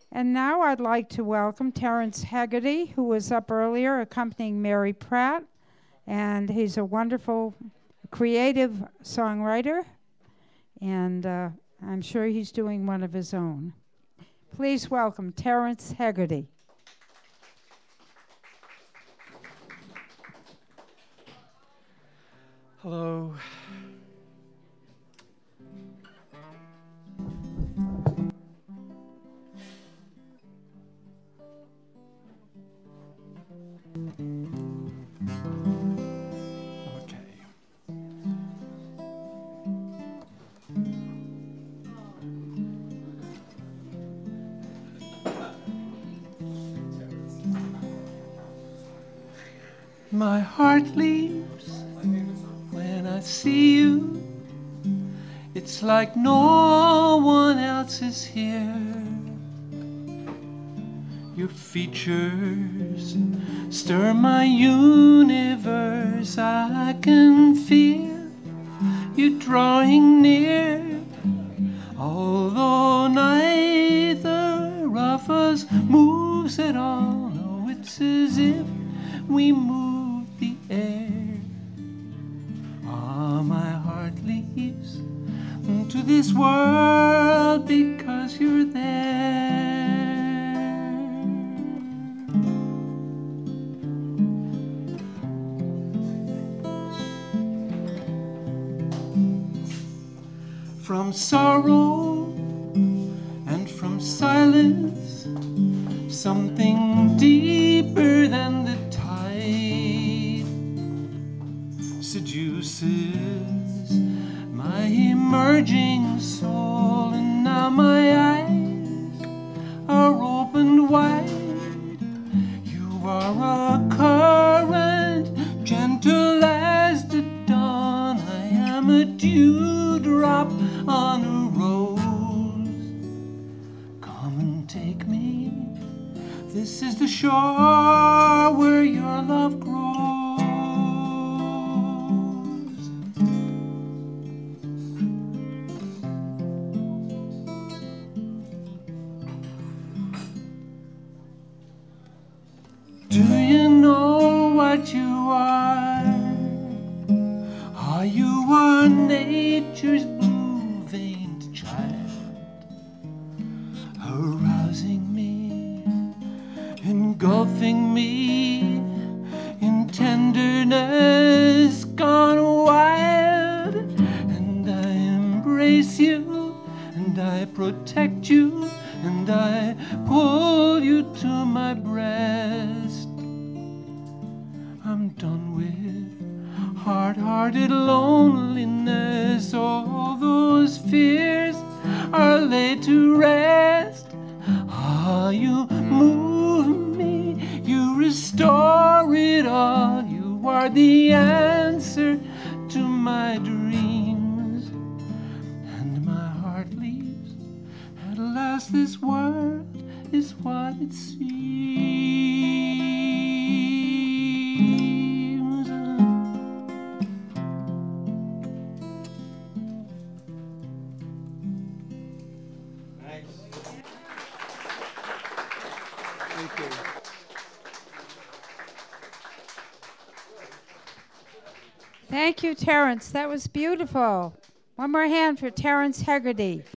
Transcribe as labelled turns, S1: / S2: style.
S1: And now I'd like to welcome Terrence Haggerty, who was up earlier accompanying Mary Pratt. And he's a wonderful, creative songwriter. And I'm sure he's doing one of his own. Please welcome Terrence Haggerty.
S2: Hello. My heart leaps when I see you. It's like no one else is here. Your features stir my universe. I can feel you drawing near. Although neither of us moves at all, no, it's as if we move the air. Ah, my heart leaps to this world because you're there. From sorrow and from silence, something deeper than the tide seduces my emerging soul, and now my eyes are opened wide. You are a current, gentle as the dawn. I am a dewdrop on a rose. Come and take me. This is the shore where your love grows. Do you know what you are? You are nature's blue-veined child, arousing me, engulfing me in tenderness gone wild. And I embrace you, and I protect you, and I pull you to my breast. I'm done with hard-hearted loneliness. All those fears are laid to rest. Ah, you move me, you restore it all. You are the answer to my dreams. And my heart leaps, at last this world is what it seems.
S1: Thank you, Terrence. That was beautiful. One more hand for Terrence Haggerty.